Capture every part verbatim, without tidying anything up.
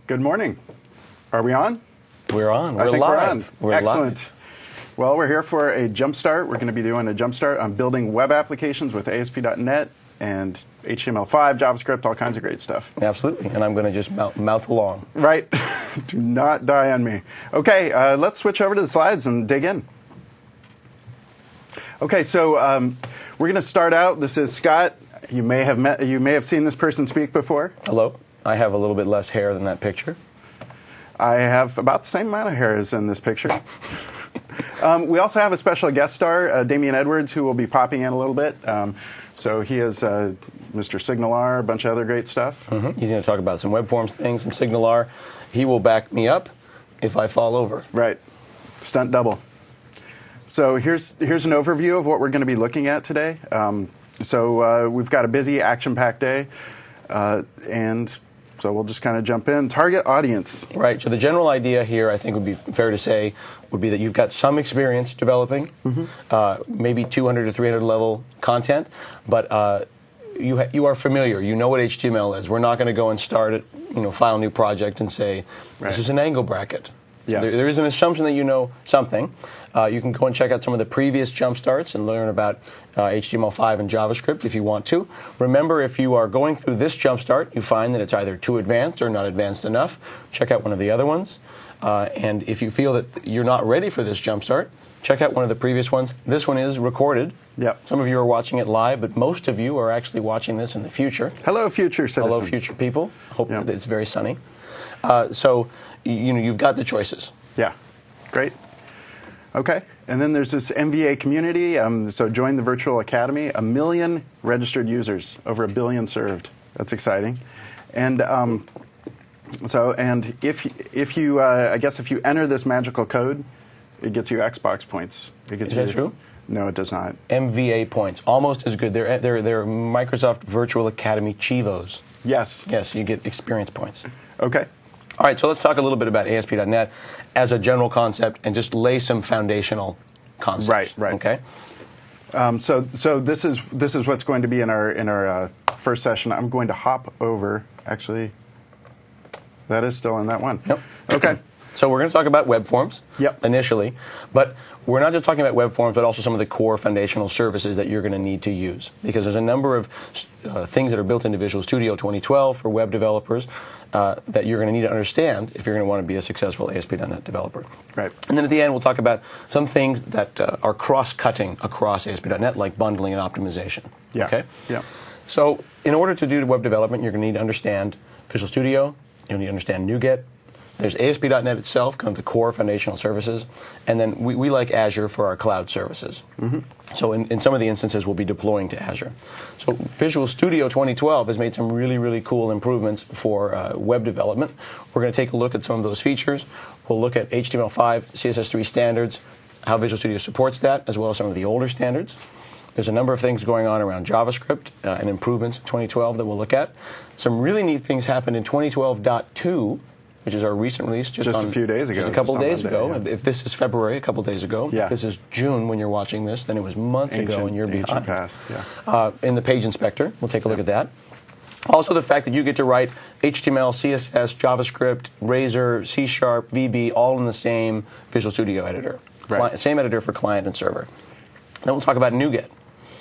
Good morning. Are we on? We're on. We're I think live. we're on. We're Excellent. Live. Well, we're here for a jumpstart. We're going to be doing a jumpstart on building web applications with A S P dot net and H T M L five, JavaScript, all kinds of great stuff. Absolutely. And I'm going to just mouth, mouth along. Right. Do not die on me. Okay, uh, let's switch over to the slides and dig in. Okay, so um, we're going to start out. This is Scott. You may have met. You may have seen this person speak before. Hello. I have a little bit less hair than that picture. I have about the same amount of hair as in this picture. um, we also have a special guest star, uh, Damian Edwards, who will be popping in a little bit. Um, so he is uh, Mister SignalR, a bunch of other great stuff. Mm-hmm. He's going to talk about some web forms things, some SignalR. He will back me up if I fall over. Right. Stunt double. So here's here's an overview of what we're going to be looking at today. Um, so uh, we've got a busy, action-packed day, uh, and so we'll just kind of jump in. Target audience. Right. So the general idea here, I think would be fair to say, would be that you've got some experience developing, mm-hmm. uh, maybe two hundred to three hundred level content, but uh, you ha- you are familiar. You know what H T M L is. We're not going to go and start it, you know, file a new project and say, right. This is an angle bracket. So yeah. there, there is an assumption that you know something. Uh, you can go and check out some of the previous jump starts and learn about uh, H T M L five and JavaScript if you want to. Remember, if you are going through this jump start, you find that it's either too advanced or not advanced enough, check out one of the other ones. Uh, and if you feel that you're not ready for this jump start, check out one of the previous ones. This one is recorded. Yep. Some of you are watching it live, but most of you are actually watching this in the future. Hello, future citizens. Hello, future people. Hope yep. that it's very sunny. Uh, so, you know, you've got the choices. Yeah. Great. Okay. And then there's this M V A community. Um, so join the Virtual Academy. A million registered users, over a billion served. That's exciting. And um, so, and if if you, uh, I guess if you enter this magical code, it gets you Xbox points. It gets Is you, that true? No, it does not. M V A points, almost as good. They're they're they're Microsoft Virtual Academy Chivos. Yes. Yes, you get experience points. Okay. All right, so let's talk a little bit about A S P dot net as a general concept and just lay some foundational concepts. Right, right. Okay. Um, so, so this is this is what's going to be in our in our uh, first session. I'm going to hop over. Actually, that is still in that one. Yep. Okay. So we're going to talk about web forms. Yep. Initially, but we're not just talking about web forms, but also some of the core foundational services that you're going to need to use, because there's a number of uh, things that are built into Visual Studio twenty twelve for web developers uh, that you're going to need to understand if you're going to want to be a successful A S P dot net developer. Right. And then at the end, we'll talk about some things that uh, are cross-cutting across A S P dot net, like bundling and optimization. Yeah. Okay. Yeah. So in order to do web development, you're going to need to understand Visual Studio. You'll need to understand NuGet. There's A S P dot net itself, kind of the core foundational services, and then we, we like Azure for our cloud services. Mm-hmm. So in, in some of the instances, we'll be deploying to Azure. So Visual Studio twenty twelve has made some really, really cool improvements for uh, web development. We're going to take a look at some of those features. We'll look at H T M L five, C S S three standards, how Visual Studio supports that, as well as some of the older standards. There's a number of things going on around JavaScript uh, and improvements in twenty twelve that we'll look at. Some really neat things happened in twenty twelve point two, which is our recent release. Just, just on, a few days ago. Just a couple just days Monday, ago. Yeah. If this is February, a couple days ago. Yeah. If this is June when you're watching this, then it was months ancient, ago and you're ancient behind. past, yeah. Uh, in the Page Inspector, we'll take a look yeah. at that. Also the fact that you get to write H T M L, C S S, JavaScript, Razor, C Sharp, V B, all in the same Visual Studio editor. Right. Cli- same editor for client and server. Then we'll talk about NuGet.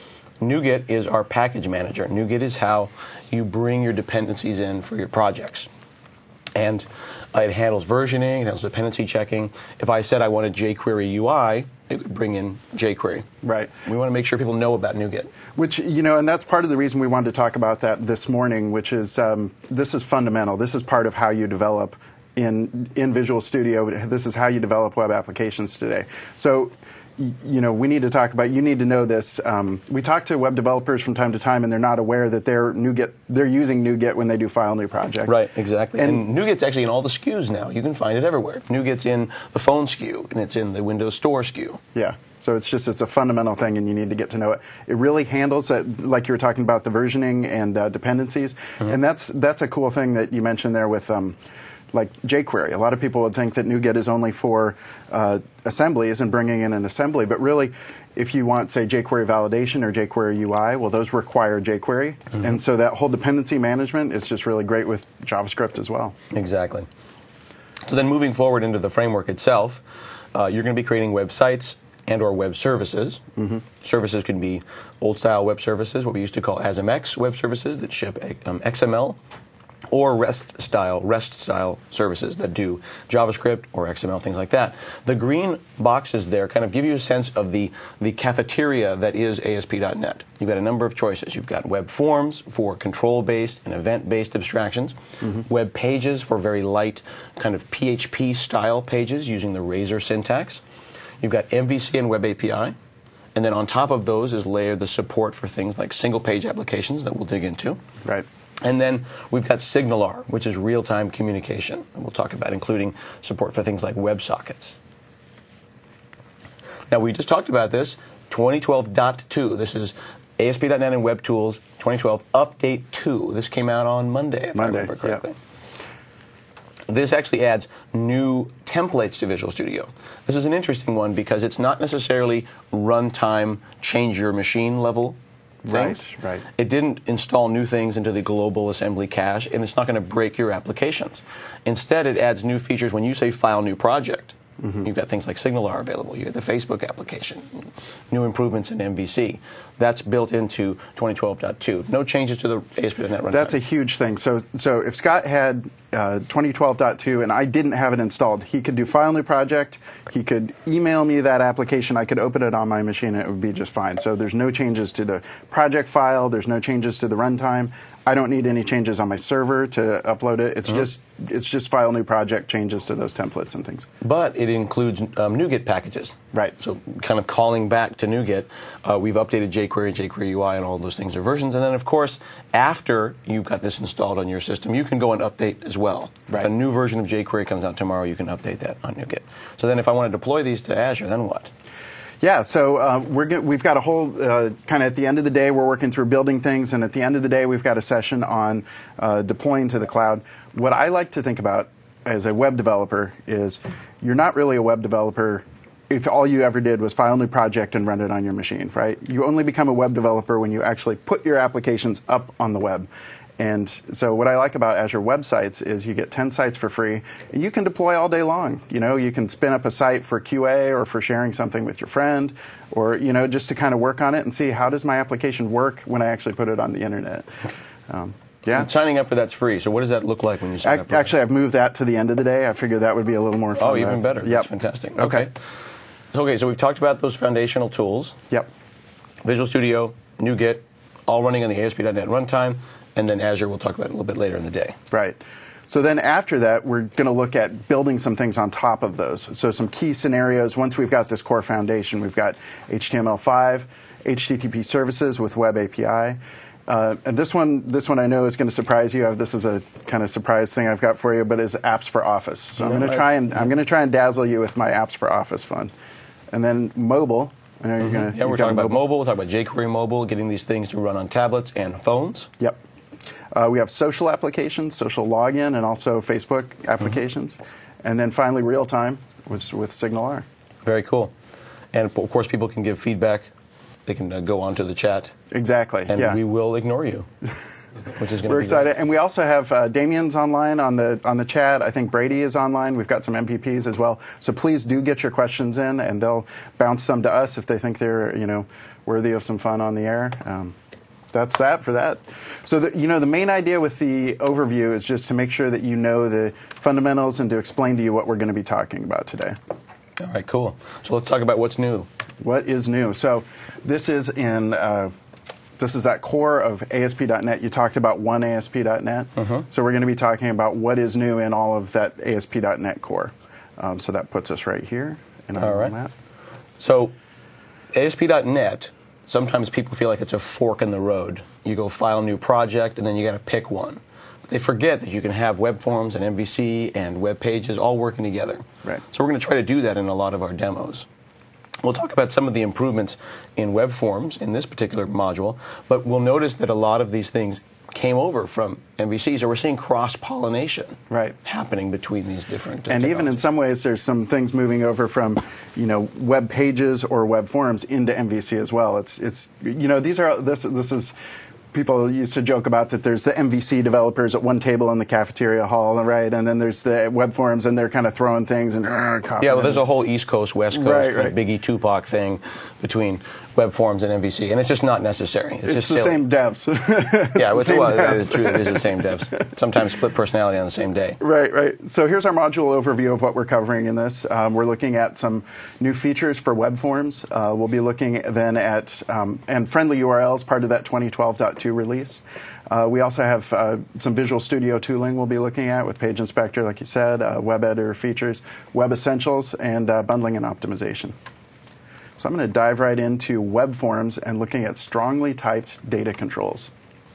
NuGet is our package manager. NuGet is how you bring your dependencies in for your projects. And uh, it handles versioning, it handles dependency checking. If I said I wanted jQuery U I, it would bring in jQuery. Right. We want to make sure people know about NuGet. Which, you know, and that's part of the reason we wanted to talk about that this morning, which is um, this is fundamental. This is part of how you develop in in Visual Studio. This is how you develop web applications today. So, you know, we need to talk about, you need to know this. Um, we talk to web developers from time to time, and they're not aware that they're NuGet, they're using NuGet when they do file new project. Right, exactly. And, And, and NuGet's actually in all the S K Us now. You can find it everywhere. NuGet's in the phone S K U, and it's in the Windows Store S K U. Yeah. So it's just, it's a fundamental thing, and you need to get to know it. It really handles that, like you were talking about, the versioning and uh, dependencies. Mm-hmm. And that's that's a cool thing that you mentioned there with um, like jQuery. A lot of people would think that NuGet is only for uh, assemblies and bringing in an assembly, but really, if you want, say, jQuery validation or jQuery U I, well, those require jQuery. Mm-hmm. And so that whole dependency management is just really great with JavaScript as well. Exactly. So then moving forward into the framework itself, uh, you're going to be creating websites and or web services. Mm-hmm. Services can be old-style web services, what we used to call A S M X web services that ship um, X M L, or REST-style REST-style services that do JavaScript or X M L, things like that. The green boxes there kind of give you a sense of the, the cafeteria that is A S P dot net. You've got a number of choices. You've got web forms for control-based and event-based abstractions, mm-hmm. web pages for very light kind of P H P-style pages using the Razor syntax. You've got M V C and Web A P I. And then on top of those is layered the support for things like single-page applications that we'll dig into. Right. And then we've got SignalR, which is real-time communication. And we'll talk about including support for things like WebSockets. Now, we just talked about this, twenty twelve point two. This is A S P dot net and Web Tools twenty twelve Update two. This came out on Monday, if Monday, I remember correctly. Yeah. This actually adds new templates to Visual Studio. This is an interesting one because it's not necessarily runtime, change your machine level things. Right, right. It didn't install new things into the global assembly cache, and it's not going to break your applications. Instead, it adds new features when you say File New Project. Mm-hmm. You've got things like SignalR available. You get the Facebook application, new improvements in M V C. That's built into twenty twelve point two. No changes to the A S P dot net runtime. That's a huge thing. So, so if Scott had uh, twenty twelve point two and I didn't have it installed, he could do File New Project. He could email me that application. I could open it on my machine, and it would be just fine. So there's no changes to the project file. There's no changes to the runtime. I don't need any changes on my server to upload it. It's mm-hmm. just it's just File New Project changes to those templates and things. But it includes um, NuGet packages. Right. So kind of calling back to NuGet, uh, we've updated jQuery, jQuery U I, and all those things are versions. And then, of course, after you've got this installed on your system, you can go and update as well. Right. If a new version of jQuery comes out tomorrow, you can update that on NuGet. So then if I want to deploy these to Azure, then what? Yeah, so uh, we're get, we've got a whole uh, kind of at the end of the day, we're working through building things, and at the end of the day, we've got a session on uh, deploying to the cloud. What I like to think about as a web developer is you're not really a web developer if all you ever did was file a new project and run it on your machine, right? You only become a web developer when you actually put your applications up on the web. And so what I like about Azure Web Sites is you get ten sites for free, and you can deploy all day long. You know, you can spin up a site for Q A or for sharing something with your friend, or, you know, just to kind of work on it and see how does my application work when I actually put it on the internet. Um, yeah. And signing up for that's free. So what does that look like when you sign I, up for Actually, that? I've moved that to the end of the day. I figured that would be a little more fun. Oh, even better. Yep. That's fantastic. Okay. Okay. Okay, so we've talked about those foundational tools. Yep. Visual Studio, NuGet, all running on the A S P dot net runtime. And then Azure we'll talk about a little bit later in the day. Right. So then after that, we're going to look at building some things on top of those. So some key scenarios. Once we've got this core foundation, we've got H T M L five, H T T P services with Web A P I. Uh, and this one, this one I know is going to surprise you. This is a kind of surprise thing I've got for you, but is apps for Office. So I'm going to try and I'm going to try and dazzle you with my apps for Office fun. And then mobile. I know you're mm-hmm. going to. Yeah, we're talking mobile. about mobile. We'll talk about jQuery mobile, getting these things to run on tablets and phones. Yep. Uh, we have social applications, social login, and also Facebook applications. Mm-hmm. And then finally, real time with, with SignalR. Very cool. And of course, people can give feedback. They can uh, go onto the chat. Exactly. And yeah. we will ignore you. Which is going to We're be excited. great. And we also have uh, Damien's online on the on the chat. I think Brady is online. We've got some M V Ps as well. So please do get your questions in, and they'll bounce some to us if they think they're, you know, worthy of some fun on the air. Um, That's that for that. So, the, you know, the main idea with the overview is just to make sure that you know the fundamentals and to explain to you what we're going to be talking about today. All right, cool. So let's talk about what's new. What is new? So this is in uh, this is that core of A S P dot net. You talked about one A S P dot net. Uh-huh. So we're going to be talking about what is new in all of that A S P dot net core. Um, so that puts us right here in our all right. map. So A S P dot net. Sometimes people feel like it's a fork in the road. You go file a new project, and then you got to pick one. But they forget that you can have web forms and M V C and web pages all working together. Right. So we're going to try to do that in a lot of our demos. We'll talk about some of the improvements in web forms in this particular module, but we'll notice that a lot of these things came over from M V C. So we're seeing cross-pollination right. happening between these different uh, And even in some ways, there's some things moving over from, you know, web pages or web forums into M V C as well. It's, it's you know, these are, this, this is, people used to joke about that there's the M V C developers at one table in the cafeteria hall, right? And then there's the web forums, and they're kind of throwing things and uh, yeah, well, there's a whole East Coast, West Coast, right, kind right. of Biggie Tupac thing between web forums and M V C, and it's just not necessary. It's, it's just the silly. same devs. yeah, it's it's, well, it is true. It is the same devs. Sometimes split personality on the same day. Right, right. So here's our module overview of what we're covering in this. Um, we're looking at some new features for web forms. Uh, we'll be looking then at um, and friendly U R Ls, part of that twenty twelve point two release. Uh, we also have uh, some Visual Studio tooling we'll be looking at with Page Inspector, like you said, uh, web editor features, Web Essentials, and uh, bundling and optimization. So I'm going to dive right into web forms and looking at strongly typed data controls.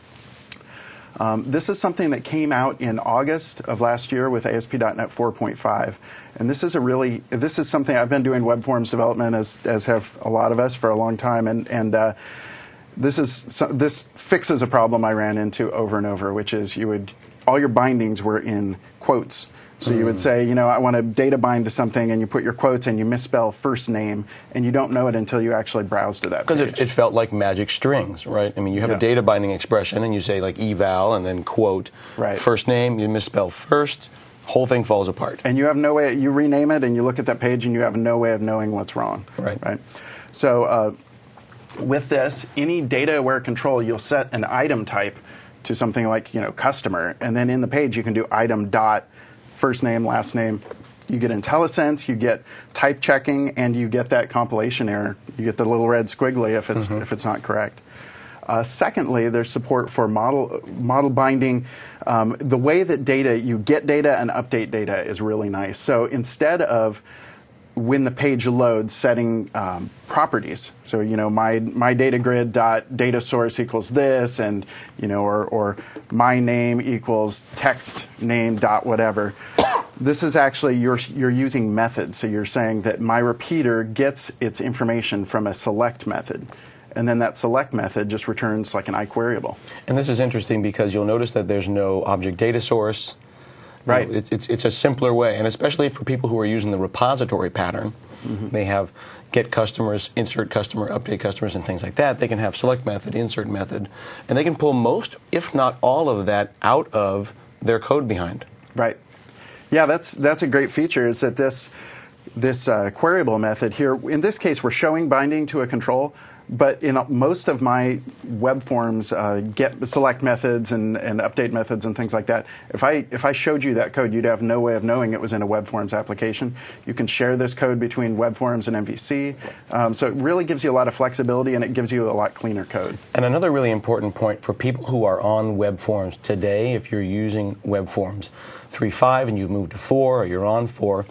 Um, this is something that came out in August of last year with A S P dot net four point five, and this is a really this is something I've been doing web forms development as as have a lot of us for a long time, and and uh, this is so, this fixes a problem I ran into over and over, which is you would all your bindings were in quotes. So you would say, you know, I want to data bind to something, and you put your quotes and you misspell first name, and you don't know it until you actually browse to that page. Because it, it felt like magic strings, right? I mean, you have yeah. a data binding expression, and you say like eval and then quote right. first name, you misspell first, whole thing falls apart. And you have no way, you rename it, and you look at that page, and you have no way of knowing what's wrong. Right. Right. So uh, with this, any data-aware control, you'll set an item type to something like, you know, customer, and then in the page you can do item dot first name, last name. You get IntelliSense, you get type checking, and you get that compilation error. You get the little red squiggly if it's mm-hmm. if it's not correct. Uh, secondly, there's support for model model binding. Um, the way that data you get data and update data is really nice. So instead of when the page loads, setting um, properties. So you know, my my data grid dot data source equals this, and you know, or or my name equals text name dot whatever. This is actually you're you're using methods. So you're saying that my repeater gets its information from a select method, and then that select method just returns like an iQueryable. And this is interesting because you'll notice that there's no object data source. Right. You know, it's, it's, it's a simpler way, and especially for people who are using the repository pattern, mm-hmm. they have get customers, insert customer, update customers, and things like that. They can have select method, insert method, and they can pull most, if not all of that, out of their code behind. Right. Yeah, that's that's a great feature, is that this, this uh, queryable method here, in this case, we're showing binding to a control, but in most of my web forms, uh, get select methods and, and update methods and things like that, if I if I showed you that code, you'd have no way of knowing it was in a web forms application. You can share this code between web forms and M V C, um, so it really gives you a lot of flexibility, and it gives you a lot cleaner code. And another really important point for people who are on web forms today, if you're using web forms three point five and you've moved to four, or you're on four,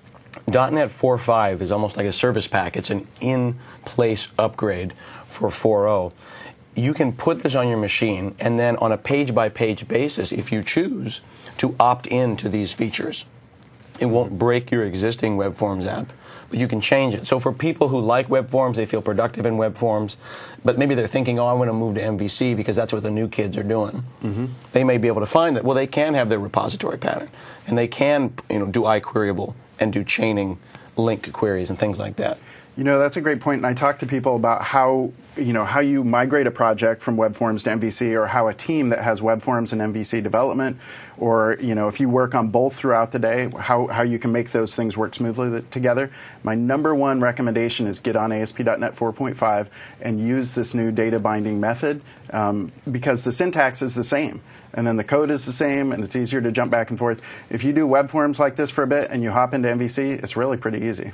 .NET four point five is almost like a service pack. It's an in-place upgrade for four point oh. You can put this on your machine, and then on a page-by-page basis, if you choose, to opt in to these features. It won't break your existing web forms app, but you can change it. So for people who like web forms, they feel productive in web forms, but maybe they're thinking, oh, I want to move to M V C because that's what the new kids are doing. Mm-hmm. They may be able to find that, well, they can have their repository pattern, and they can, you know, do iQueryable and do chaining link queries and things like that. You know, that's a great point, and I talk to people about how, you know, how you migrate a project from web forms to M V C, or how a team that has web forms and M V C development, or, you know, if you work on both throughout the day, how, how you can make those things work smoothly together. My number one recommendation is get on A S P dot net four point five and use this new data binding method, um, because the syntax is the same, and then the code is the same, and it's easier to jump back and forth. If you do web forms like this for a bit and you hop into M V C, it's really pretty easy.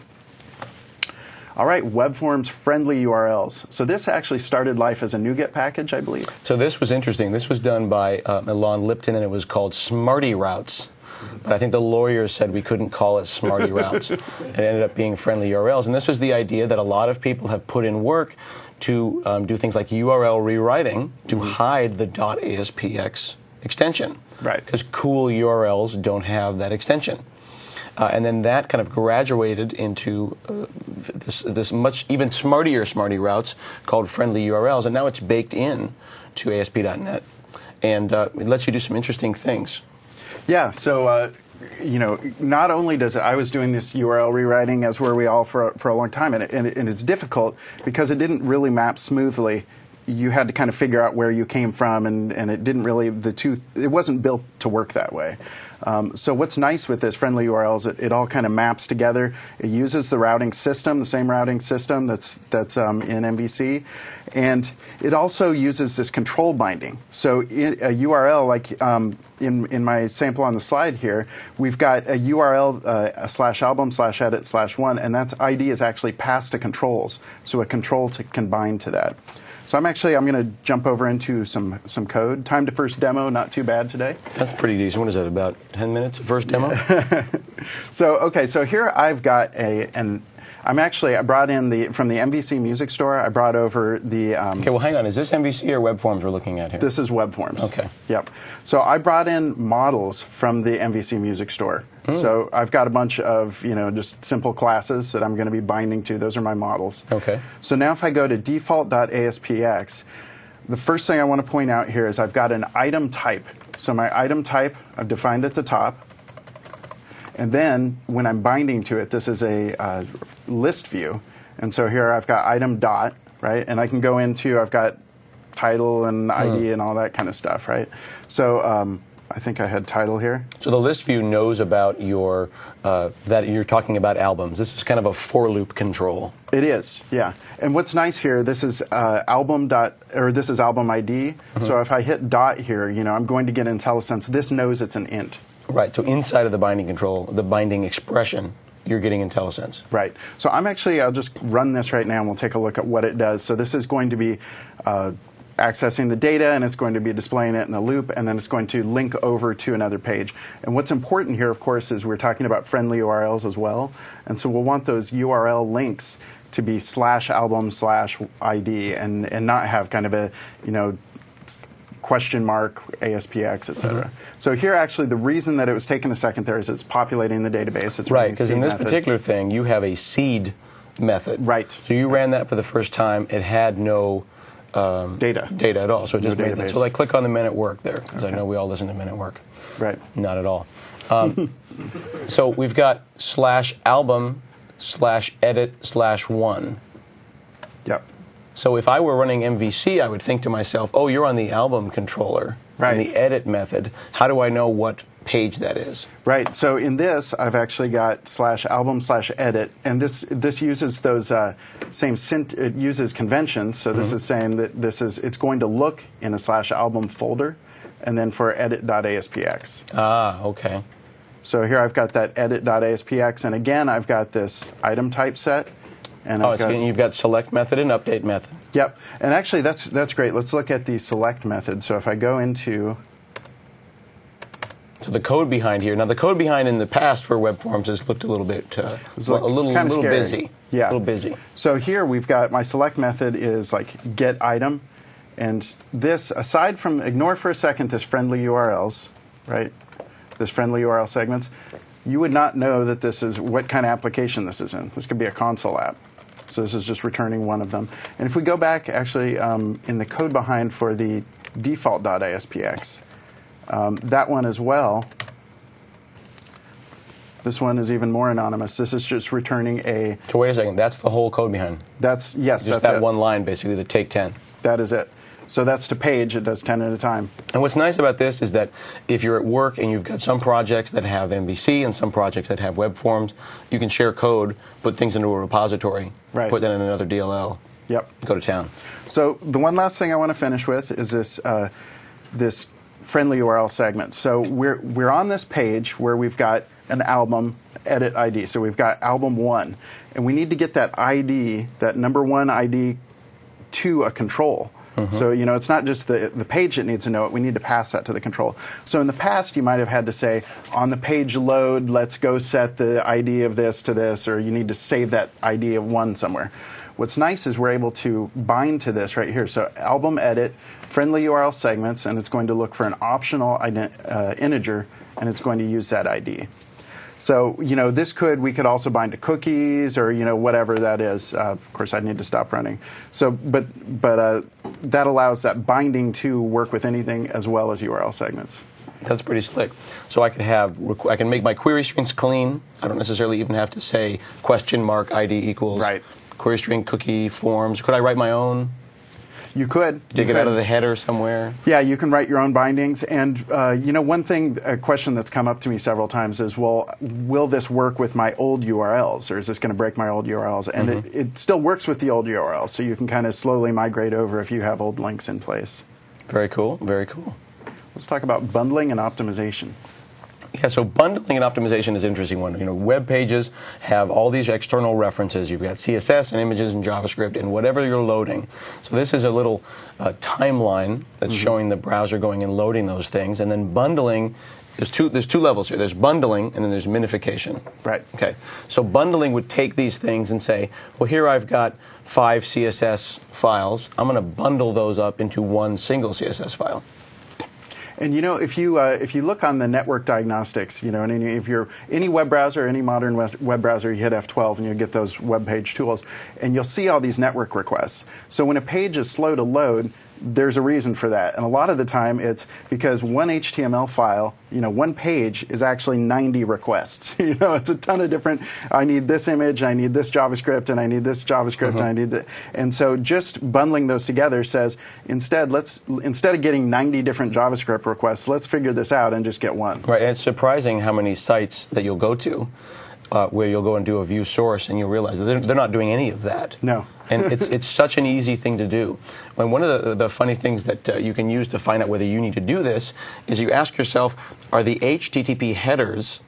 All right, web forms friendly U R Ls. So this actually started life as a NuGet package, I believe. So this was interesting. This was done by uh, Milan Lipton, and it was called Smarty Routes. But I think the lawyers said we couldn't call it Smarty Routes. It ended up being friendly U R Ls. And this was the idea that a lot of people have put in work to um, do things like U R L rewriting to mm-hmm. hide the .aspx extension. Right. Because cool U R Ls don't have that extension. Uh, and then that kind of graduated into uh, this, this much even smartier Smarty Routes called friendly U R Ls, and now it's baked in to A S P dot net. and uh, it lets you do some interesting things. Yeah, so, uh, you know, not only does it, I was doing this U R L rewriting, as were we all, for, for a long time, and, it, and, it, and it's difficult because it didn't really map smoothly. You had to kind of figure out where you came from, and, and it didn't really, the two, it wasn't built to work that way. Um, so what's nice with this friendly U R Ls, it, it all kind of maps together. It uses the routing system, the same routing system that's, that's um, in M V C, and it also uses this control binding. So in a U R L, like um, in, in my sample on the slide here, we've got a U R L uh, a slash album slash edit slash one, and that's I D is actually passed to controls, so a control to, can bind to that. So I'm actually, I'm going to jump over into some, some code. Time to first demo, not too bad today. That's pretty decent. What is that, about ten minutes, first demo? So, okay, so here I've got a, an, I'm actually, I brought in the, from the M V C Music Store, I brought over the... Um, okay, well, hang on. Is this M V C or web forms we're looking at here? This is web forms. Okay. Yep. So I brought in models from the M V C Music Store. Mm. So I've got a bunch of, you know, just simple classes that I'm going to be binding to. Those are my models. Okay. So now if I go to default dot A S P X, the first thing I want to point out here is I've got an item type. So my item type I've defined at the top. And then when I'm binding to it, this is a uh, list view. And so here I've got item dot, right? And I can go into, I've got title and I D mm. and all that kind of stuff, right? So um, I think I had title here. So the list view knows about your, uh, that you're talking about albums. This is kind of a for loop control. It is, yeah. And what's nice here, this is uh, album dot, or this is album I D. Mm-hmm. So if I hit dot here, you know, I'm going to get IntelliSense. This knows it's an int. Right, so inside of the binding control, the binding expression, you're getting IntelliSense. Right. So I'm actually, I'll just run this right now and we'll take a look at what it does. So this is going to be uh, accessing the data, and it's going to be displaying it in a loop, and then it's going to link over to another page. And what's important here, of course, is we're talking about friendly U R Ls as well. And so we'll want those U R L links to be slash album slash I D and, and not have kind of a, you know, question mark, A S P X, et cetera. Mm-hmm. So here, actually, the reason that it was taking a second there is it's populating the database. It's right, because in this method. particular thing, you have a seed method. Right. So you ran that for the first time. It had no um, data data at all. So it just no made that. So like, click on the Men at Work there, because okay. I know we all listen to Men at Work. Right. Not at all. Um, so we've got slash album slash edit slash one. Yep. So if I were running M V C, I would think to myself, oh, you're on the album controller, right. on the edit method. How do I know what page that is? Right. So in this, I've actually got slash album slash edit, and this this uses those uh, same synt- it uses conventions. So this mm-hmm. is saying that this is it's going to look in a slash album folder, and then for edit dot A S P X. Ah, okay. So here I've got that edit dot A S P X, and again I've got this item type set. And oh, I've it's got, you've got select method and update method. Yep. And actually, that's that's great. Let's look at the select method. So if I go into... So the code behind here. Now, the code behind in the past for web forms has looked a little bit, uh, look, a little, kind of little scary. busy. Yeah. A little busy. So here we've got my select method is like get item. And this, aside from, ignore for a second this friendly U R Ls, right? This friendly U R L segments. You would not know that this is what kind of application this is in. This could be a console app. So this is just returning one of them. And if we go back, actually, um, in the code behind for the default dot A S P X, um, that one as well, this one is even more anonymous. This is just returning a... So wait a second. That's the whole code behind? That's, yes, just that's that it. one line, basically, the take ten. That is it. So that's to page. It does ten at a time. And what's nice about this is that if you're at work and you've got some projects that have M V C and some projects that have web forms, you can share code, put things into a repository, right. put that in another D L L. Yep. Go to town. So the one last thing I want to finish with is this uh, this friendly U R L segment. So we're we're on this page where we've got an album edit I D. So we've got album one, and we need to get that I D, that number one I D, to a control. Mm-hmm. So, you know, it's not just the, the page that needs to know it. We need to pass that to the control. So in the past, you might have had to say, on the page load, let's go set the I D of this to this, or you need to save that I D of one somewhere. What's nice is we're able to bind to this right here. So album edit, friendly U R L segments, and it's going to look for an optional ident- uh, integer, and it's going to use that I D. So, you know, this could, we could also bind to cookies or, you know, whatever that is. Uh, of course, I'd need to stop running. So, but, but uh, that allows that binding to work with anything as well as U R L segments. That's pretty slick. So I could have, I can make my query strings clean. I don't necessarily even have to say question mark I D equals right. query string cookie forms. Could I write my own? You could. Dig you it could. out of the header somewhere? Yeah, you can write your own bindings. And, uh, you know, one thing, a question that's come up to me several times is, well, will this work with my old U R Ls, or is this going to break my old U R Ls? And mm-hmm. it, it still works with the old U R Ls, so you can kind of slowly migrate over if you have old links in place. Very cool, very cool. Let's talk about bundling and optimization. Yeah, so bundling and optimization is an interesting one. You know, web pages have all these external references. You've got C S S and images and JavaScript and whatever you're loading. So this is a little uh, timeline that's mm-hmm. showing the browser going and loading those things. And then bundling, there's two, there's two levels here. There's bundling and then there's minification. Right. Okay. So bundling would take these things and say, well, here I've got five C S S files. I'm going to bundle those up into one single C S S file. And you know, if you uh, if you look on the network diagnostics, you know, and any, if you're any web browser, any modern web browser, you hit F twelve and you get those web page tools, and you'll see all these network requests. So when a page is slow to load, there's a reason for that. And a lot of the time it's because one H T M L file, you know, one page is actually ninety requests. You know, it's a ton of different, I need this image, I need this JavaScript, and I need this JavaScript, uh-huh. and I need that. And so just bundling those together says, instead, let's, instead of getting ninety different JavaScript requests, let's figure this out and just get one. Right, and it's surprising how many sites that you'll go to Uh, where you'll go and do a view source, and you'll realize that they're, they're not doing any of that. No. And it's it's such an easy thing to do. When one of the, the funny things that uh, you can use to find out whether you need to do this is you ask yourself, are the H T T P headers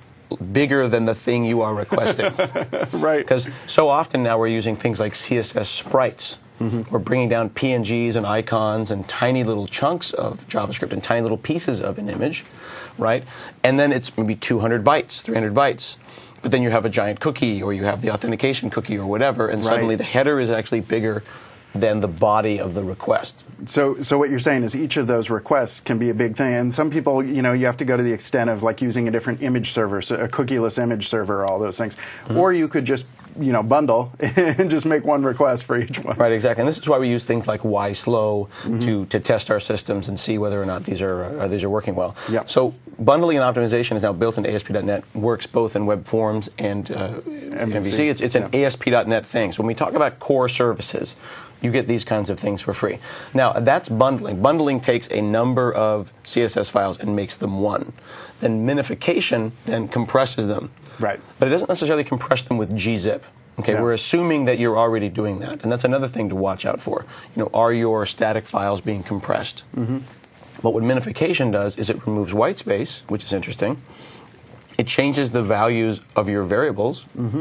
bigger than the thing you are requesting? Right. Because so often now we're using things like C S S sprites. Mm-hmm. We're bringing down P N Gs and icons and tiny little chunks of JavaScript and tiny little pieces of an image, right? And then it's maybe two hundred bytes, three hundred bytes. But then you have a giant cookie, or you have the authentication cookie, or whatever, and right. suddenly the header is actually bigger than the body of the request. So, so what you're saying is each of those requests can be a big thing, and some people, you know, you have to go to the extent of like using a different image server, so a cookieless image server, all those things, mm-hmm. or you could just, you know, bundle and just make one request for each one. Right, exactly, and this is why we use things like Y slow mm-hmm. to to test our systems and see whether or not these are uh, these are working well. Yep. So bundling and optimization is now built into A S P dot net, works both in web forms and uh, M V C. It's, it's an yeah. A S P dot net thing. So when we talk about core services, you get these kinds of things for free. Now, that's bundling. Bundling takes a number of C S S files and makes them one. Then minification then compresses them. Right. But it doesn't necessarily compress them with gzip. Okay, yeah. We're assuming that you're already doing that, and that's another thing to watch out for. You know, are your static files being compressed? Mm-hmm. But what minification does is it removes white space, which is interesting. It changes the values of your variables. Mm-hmm.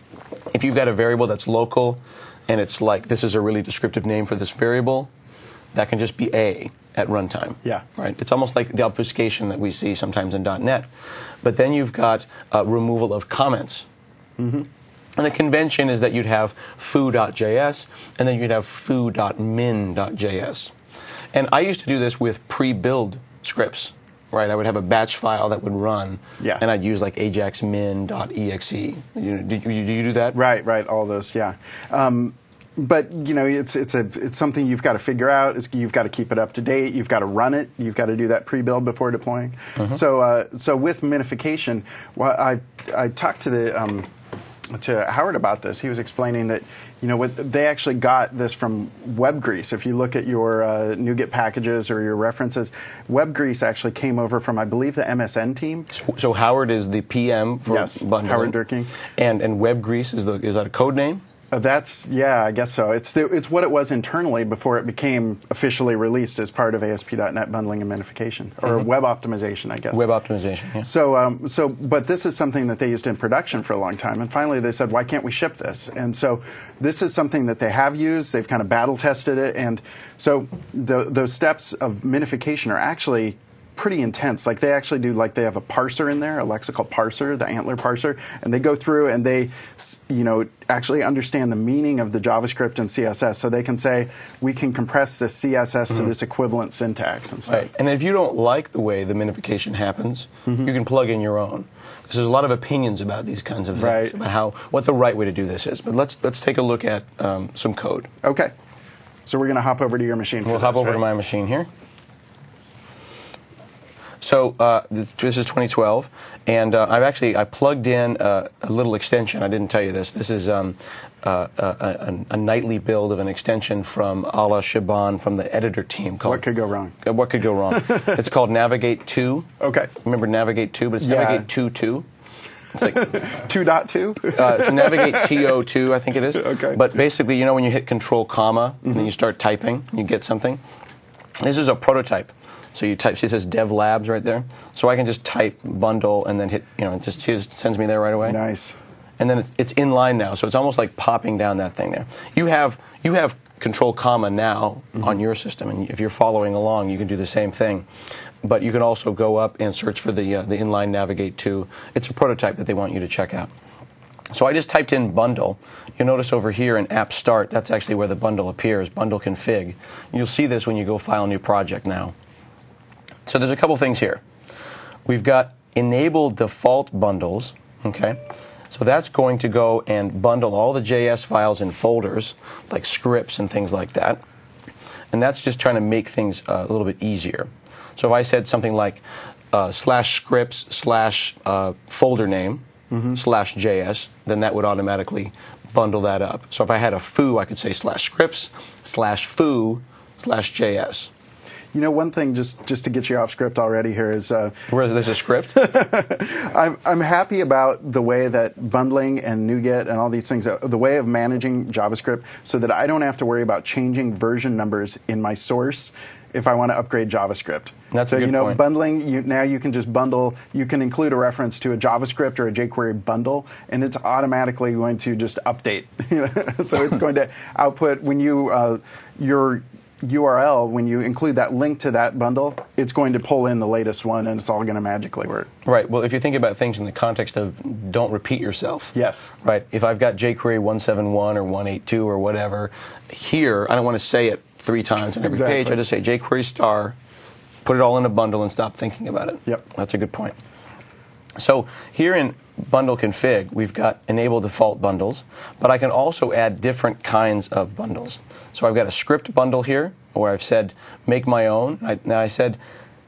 If you've got a variable that's local, and it's like, this is a really descriptive name for this variable, that can just be A at runtime. Yeah. Right? It's almost like the obfuscation that we see sometimes in .NET. But then you've got uh, removal of comments. Mm-hmm. And the convention is that you'd have foo.js, and then you'd have foo.min.js. And I used to do this with pre-build scripts. Right, I would have a batch file that would run, yeah. and I'd use like ajax min.exe. You know, did you, did you do that? Right, right, all those, yeah. Um, but you know, it's it's a it's something you've got to figure out. It's, you've got to keep it up to date. You've got to run it. You've got to do that pre-build before deploying. Mm-hmm. So uh, so with minification, well, I I talked to the. Um, to Howard about this. He was explaining that, you know, what, they actually got this from WebGrease. If you look at your uh, NuGet packages or your references, WebGrease actually came over from, I believe, the M S N team. So, so Howard is the P M for yes, bundling. Howard Durking. And and WebGrease is the is that a code name? Uh, that's, yeah, I guess so. It's the, it's what it was internally before it became officially released as part of A S P dot net bundling and minification, or mm-hmm. web optimization, I guess. Web optimization, yeah. So, um, so, but this is something that they used in production for a long time, and finally they said, why can't we ship this? And so this is something that they have used. They've kind of battle tested it, and so the, those steps of minification are actually pretty intense. Like they actually do, like they have a parser in there, a lexical parser, the Antler parser, and they go through and they, you know, actually understand the meaning of the JavaScript and C S S. So they can say, we can compress this C S S mm-hmm. to this equivalent syntax and stuff. Right. And if you don't like the way the minification happens, mm-hmm. you can plug in your own. Because there's a lot of opinions about these kinds of things, right. about how what the right way to do this is. But let's let's take a look at um, some code. Okay. So we're going to hop over to your machine. For we'll this, hop over right? to my machine here. So uh, this, this is twenty twelve, and uh, I've actually I plugged in a, a little extension. I didn't tell you this. This is um, uh, a, a, a nightly build of an extension from Ala Shiban from the editor team. Called, what could go wrong? What could go wrong? It's called Navigate two. Okay. Remember Navigate two, but it's yeah. Navigate two two. It's like two point two? uh, Navigate T O two, I think it is. Okay. But basically, you know when you hit Control comma mm-hmm. and then you start typing, you get something. This is a prototype. So you type, see it says Dev Labs right there. So I can just type bundle and then hit, you know, it just sends me there right away. Nice. And then it's it's in line now, so it's almost like popping down that thing there. You have you have Control comma now mm-hmm. on your system, and if you're following along, you can do the same thing. But you can also go up and search for the uh, the inline Navigate two. It's a prototype that they want you to check out. So I just typed in bundle. You'll notice over here in app start, that's actually where the bundle appears, bundle config. You'll see this when you go file a new project now. So there's a couple things here. We've got enable default bundles, okay? So that's going to go and bundle all the J S files in folders, like scripts and things like that. And that's just trying to make things uh, a little bit easier. So if I said something like uh, slash scripts slash uh, folder name mm-hmm. slash J S, then that would automatically bundle that up. So if I had a foo, I could say slash scripts slash foo slash J S. You know, one thing just, just to get you off script already here is... Uh, Where there's a script? I'm, I'm happy about the way that bundling and NuGet and all these things, uh, the way of managing JavaScript so that I don't have to worry about changing version numbers in my source if I want to upgrade JavaScript. That's so, a good you know, point. bundling, you, now you can just bundle, you can include a reference to a JavaScript or a jQuery bundle, and it's automatically going to just update. So it's going to output when you, uh, your U R L, when you include that link to that bundle, it's going to pull in the latest one, and it's all going to magically work. Right. Well, if you think about things in the context of don't repeat yourself. Yes. Right. If I've got jQuery one seventy-one or one eighty-two or whatever, here, I don't want to say it three times on every exactly. page. I just say jQuery star, put it all in a bundle, and stop thinking about it. Yep. That's a good point. So here in bundle config, we've got enable default bundles, but I can also add different kinds of bundles. So I've got a script bundle here, where I've said make my own. I, now I said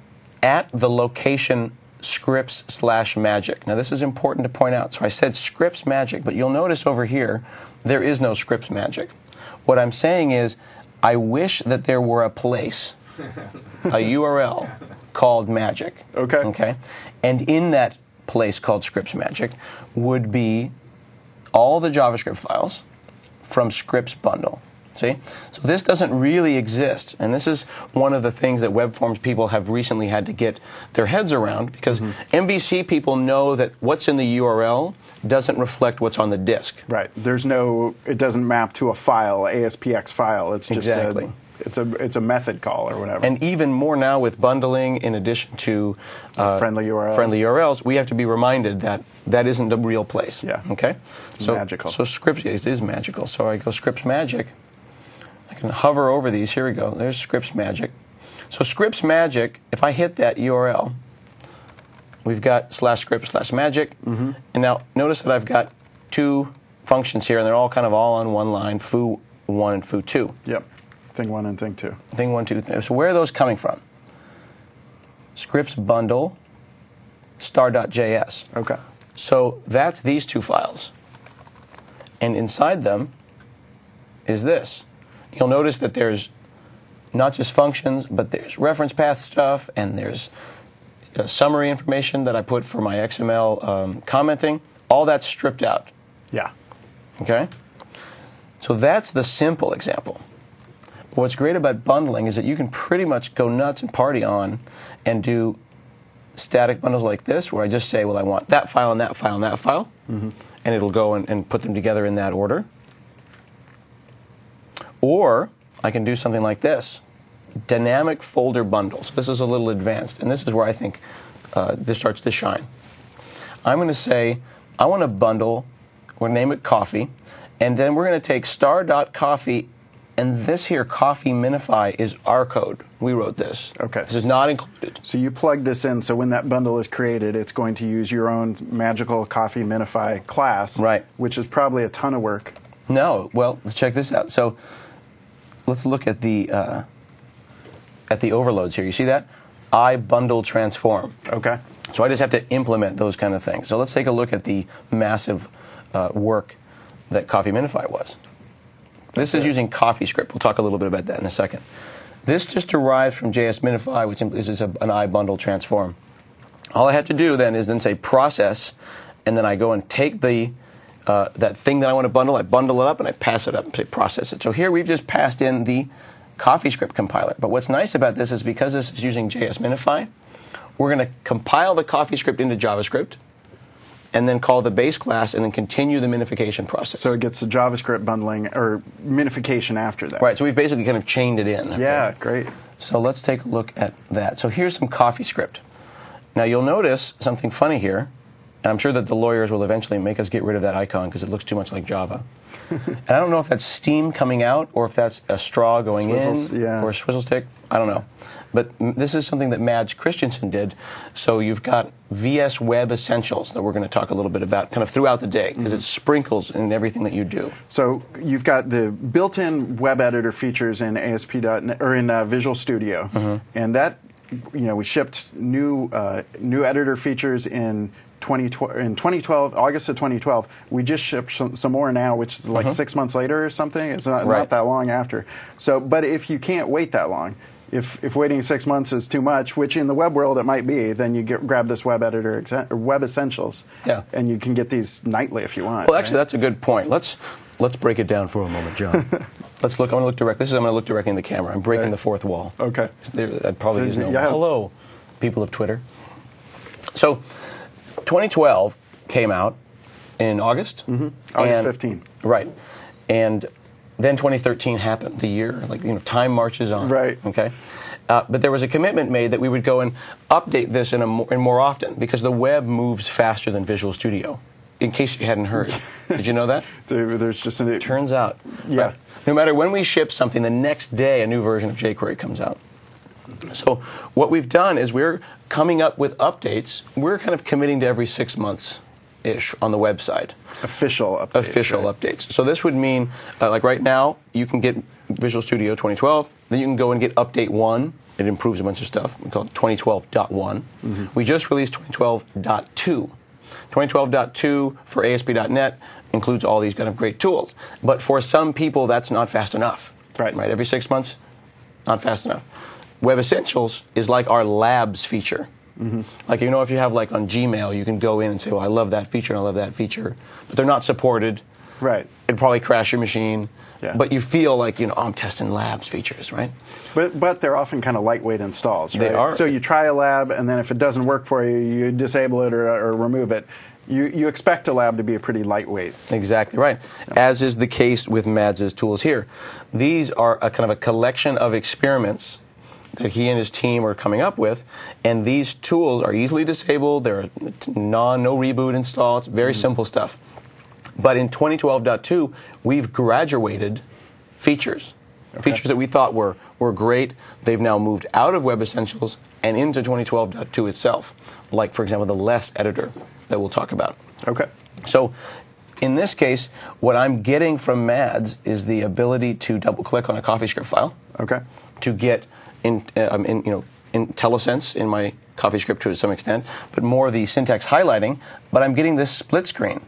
at the location scripts slash magic. Now this is important to point out. So I said scripts magic, but you'll notice over here there is no scripts magic. What I'm saying is I wish that there were a place, a U R L called magic. Okay. Okay. And in that place called scripts magic would be all the JavaScript files from scripts bundle. See? So this doesn't really exist, and this is one of the things that web forms people have recently had to get their heads around, because mm-hmm. M V C people know that what's in the U R L doesn't reflect what's on the disk. Right. There's no, it doesn't map to a file, A S P X file. It's just exactly. a, it's a it's a method call or whatever. And even more now with bundling, in addition to uh, friendly U R Ls. friendly U R Ls, we have to be reminded that that isn't the real place. Yeah. Okay. It's so, magical. So scripts, it is magical. So I go scripts magic. I can hover over these. Here we go. There's scripts magic. So scripts magic, if I hit that U R L, we've got slash script slash magic. Mm-hmm. And now notice that I've got two functions here, and they're all kind of all on one line, foo one and foo two. Yep. Thing one and thing two. Thing one, two. So where are those coming from? Scripts bundle star.js. Okay. So that's these two files. And inside them is this. You'll notice that there's not just functions, but there's reference path stuff, and there's uh, summary information that I put for my X M L um, commenting. All that's stripped out. Yeah. Okay? So that's the simple example. But what's great about bundling is that you can pretty much go nuts and party on and do static bundles like this, where I just say, well, I want that file and that file and that file, mm-hmm. and it'll go and, and put them together in that order. Or I can do something like this. dynamic folder bundles. This is a little advanced, and this is where I think uh, this starts to shine. I'm going to say, I want to bundle, we're going to name it coffee, and then we're going to take star.coffee, and this here, Coffee Minify, is our code. We wrote this. Okay. This is not included. So you plug this in, so when that bundle is created, it's going to use your own magical Coffee Minify class, right? Which is probably a ton of work. No, well, let's check this out. So let's look at the uh, at the overloads here. You see that? I bundle transform. Okay. So I just have to implement those kind of things. So let's take a look at the massive uh, work that Coffee Minify was. This is using CoffeeScript. We'll talk a little bit about that in a second. This just derives from J S Minify, which is a, an I bundle transform. All I have to do then is then say process, and then I go and take the uh, that thing that I want to bundle, I bundle it up, and I pass it up and say process it. So here we've just passed in the CoffeeScript compiler. But what's nice about this is because this is using J S Minify, we're going to compile the CoffeeScript into JavaScript, and then call the base class, and then continue the minification process. So it gets the JavaScript bundling or minification after that. Right, so we've basically kind of chained it in. Yeah, right? great. So let's take a look at that. So here's some CoffeeScript. Now you'll notice something funny here, and I'm sure that the lawyers will eventually make us get rid of that icon because it looks too much like Java. And I don't know if that's steam coming out or if that's a straw going Swizzles, in yeah. or a swizzle stick. I don't know. But this is something that Mads Christensen did. So you've got V S Web Essentials that we're going to talk a little bit about kind of throughout the day because mm-hmm. it sprinkles in everything that you do. So you've got the built-in web editor features in A S P dot net or in uh, Visual Studio, mm-hmm. and that you know we shipped new uh, new editor features in twenty twelve, in twenty twelve, August of twenty twelve. We just shipped some, some more now, which is like mm-hmm. six months later or something. It's not, right. not that long after. So, but if you can't wait that long. If, if waiting six months is too much, which in the web world it might be, then you get, grab this Web Editor, Web Essentials, yeah. and you can get these nightly if you want. Well, actually, right? That's a good point. Let's let's break it down for a moment, John. Let's look. I'm going to look direct. This is I'm going to look directly in the camera. I'm breaking right. the fourth wall. Okay. There, I'd probably so, use no. Yeah. Hello, people of Twitter. So, twenty twelve came out in August. Mm-hmm. August fifteenth. Right, and then twenty thirteen happened. The year, like you know, time marches on. Right. Okay. Uh, but there was a commitment made that we would go and update this in, a more, in more often because the web moves faster than Visual Studio. In case you hadn't heard, did you know that? There, there's just an. Turns out, yeah. Right, no matter when we ship something, the next day a new version of jQuery comes out. So what we've done is we're coming up with updates. We're kind of committing to every six months. Ish on the website. Official updates. Official right? updates. So this would mean, uh, like right now, you can get Visual Studio twenty twelve, then you can go and get Update one. It improves a bunch of stuff. We call it twenty twelve point one. Mm-hmm. We just released twenty twelve point two. twenty twelve point two for A S P dot net includes all these kind of great tools. But for some people, that's not fast enough. Right. Right. Every six months, not fast enough. Web Essentials is like our labs feature. Mm-hmm. Like, you know, if you have, like, on Gmail, you can go in and say, well, I love that feature and I love that feature. But they're not supported. Right. It'd probably crash your machine. Yeah. But you feel like, you know, oh, I'm testing labs features, right? But but they're often kind of lightweight installs, right? They are. So you try a lab, and then if it doesn't work for you, you disable it or, or remove it. You, you expect a lab to be a pretty lightweight. Exactly right. Yeah. As is the case with Mads' tools here. These are a kind of a collection of experiments that he and his team are coming up with, and these tools are easily disabled. They're non, no reboot install. It's very mm-hmm. simple stuff. But in twenty twelve point two, we've graduated features. Okay. Features that we thought were, were great. They've now moved out of Web Essentials and into twenty twelve point two itself. Like, for example, the Less editor that we'll talk about. Okay. So in this case, what I'm getting from Mads is the ability to double-click on a CoffeeScript file. Okay. To get in, um, in you know, IntelliSense in my CoffeeScript to some extent, but more the syntax highlighting. But I'm getting this split screen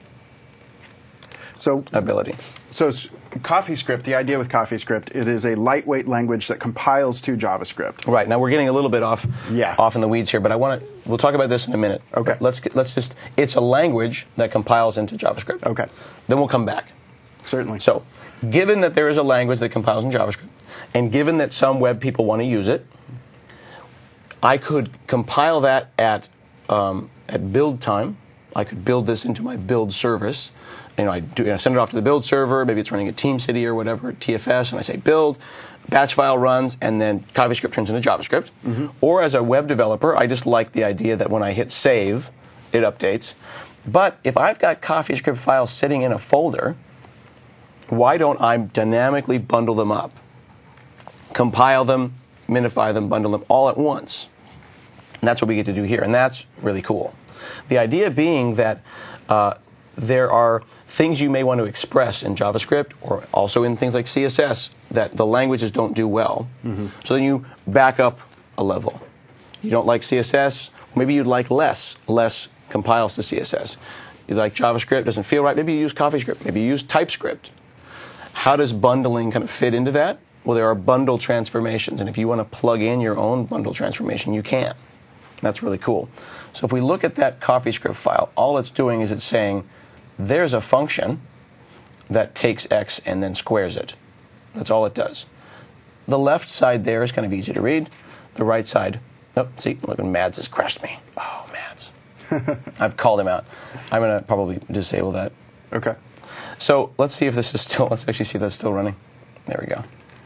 so, ability. So CoffeeScript, the idea with CoffeeScript, it is a lightweight language that compiles to JavaScript. Right. Now we're getting a little bit off yeah. off in the weeds here, but I want to. We'll talk about this in a minute. Okay. Let's get, let's just. It's a language that compiles into JavaScript. Okay. Then we'll come back. Certainly. So, given that there is a language that compiles in JavaScript, and given that some web people want to use it, I could compile that at um, at build time. I could build this into my build service. You know, I do, you know, send it off to the build server. Maybe it's running at TeamCity or whatever, T F S, and I say build, batch file runs, and then CoffeeScript turns into JavaScript. Mm-hmm. Or as a web developer, I just like the idea that when I hit save, it updates. But if I've got CoffeeScript files sitting in a folder, why don't I dynamically bundle them up? Compile them, minify them, bundle them all at once. And that's what we get to do here, and that's really cool. The idea being that uh, there are things you may want to express in JavaScript or also in things like C S S that the languages don't do well. Mm-hmm. So then you back up a level. You don't like C S S, maybe you'd like less. Less compiles to C S S. You like JavaScript, doesn't feel right, maybe you use CoffeeScript, maybe you use TypeScript. How does bundling kind of fit into that? Well, there are bundle transformations, and if you want to plug in your own bundle transformation, you can. That's really cool. So if we look at that CoffeeScript file, all it's doing is it's saying, there's a function that takes X and then squares it. That's all it does. The left side there is kind of easy to read. The right side, oh, see, look, Mads has crashed me. Oh, Mads. I've called him out. I'm going to probably disable that. Okay. So let's see if this is still, let's actually see if that's still running. There we go.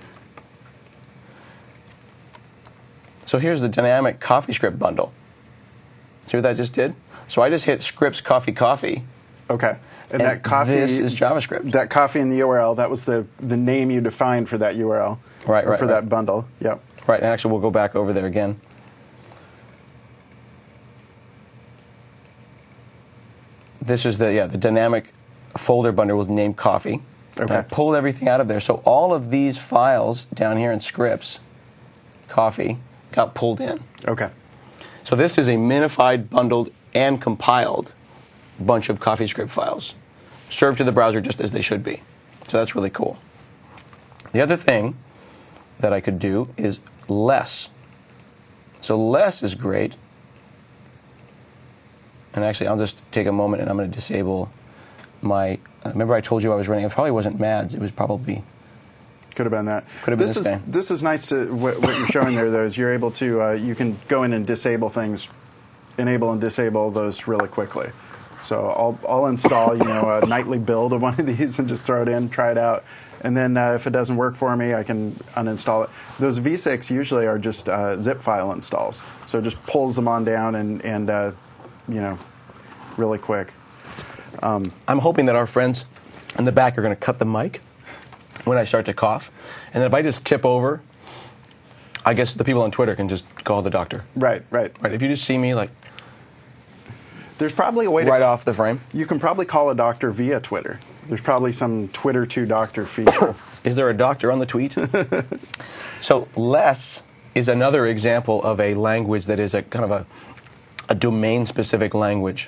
So here's the dynamic CoffeeScript bundle. See what that just did? So I just hit scripts coffee coffee. Okay. And, and that coffee this is JavaScript. That coffee in the U R L, that was the, the name you defined for that U R L. Right, right. For right. that bundle. Yep. Right, and actually we'll go back over there again. This is the yeah, the dynamic folder bundle was named coffee. Okay. And I pulled everything out of there. So all of these files down here in scripts, coffee, got pulled in. Okay. So this is a minified, bundled, and compiled bunch of CoffeeScript files, served to the browser just as they should be. So that's really cool. The other thing that I could do is less. So less is great. And actually, I'll just take a moment and I'm going to disable my... Uh, remember I told you I was running... It probably wasn't Mads. It was probably... Could have been that. Could have been this this is guy. This is nice to what, what you're showing there. Though is you're able to uh, you can go in and disable things, enable and disable those really quickly. So I'll I'll install you know a nightly build of one of these and just throw it in, try it out, and then uh, if it doesn't work for me, I can uninstall it. Those V six usually are just uh, zip file installs, so it just pulls them on down and and uh, you know really quick. Um, I'm hoping that our friends in the back are going to cut the mic when I start to cough. And then if I just tip over, I guess the people on Twitter can just call the doctor. Right, right. Right. If you just see me like... There's probably a way to... Right off the frame. You can probably call a doctor via Twitter. There's probably some Twitter to doctor feature. Is there a doctor on the tweet? So less is another example of a language that is a kind of a, a domain-specific language.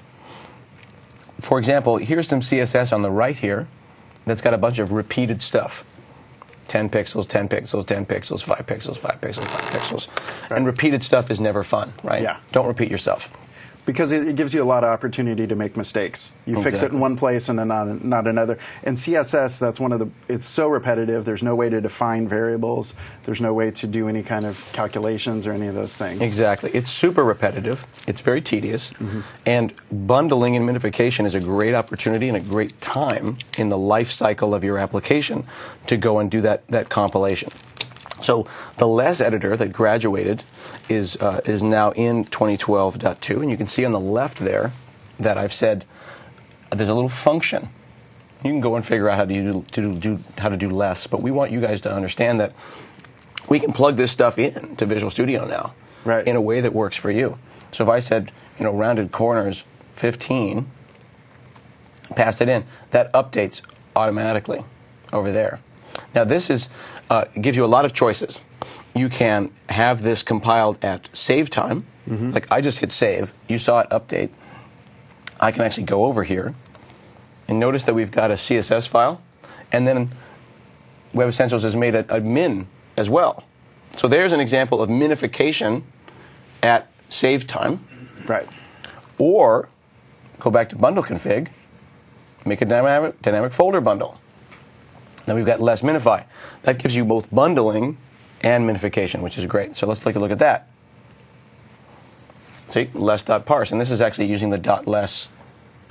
For example, here's some C S S on the right here that's got a bunch of repeated stuff. ten pixels, ten pixels, ten pixels, five pixels, five pixels, five pixels. Right. And repeated stuff is never fun, right? Yeah. Don't repeat yourself. Because it, it gives you a lot of opportunity to make mistakes. You Exactly. fix it in one place and then not, not another. And C S S, that's one of the, it's so repetitive. There's no way to define variables. There's no way to do any kind of calculations or any of those things. Exactly. It's super repetitive. It's very tedious. Mm-hmm. And bundling and minification is a great opportunity and a great time in the life cycle of your application to go and do that, that compilation. So the less editor that graduated is uh, is now in twenty twelve point two, and you can see on the left there that I've said there's a little function. You can go and figure out how to do, to do how to do less, but we want you guys to understand that we can plug this stuff in to Visual Studio now, right, in a way that works for you. So if I said, you know, rounded corners fifteen, passed it in, that updates automatically over there. Now this is uh, gives you a lot of choices. You can have this compiled at save time. Mm-hmm. Like I just hit save. You saw it update. I can actually go over here and notice that we've got a C S S file, and then Web Essentials has made a, a min as well. So there's an example of minification at save time. Right. Or go back to bundle config, make a dynamic, dynamic folder bundle. Then we've got less minify. That gives you both bundling and minification, which is great. So let's take a look at that. See, less.parse. And this is actually using the .less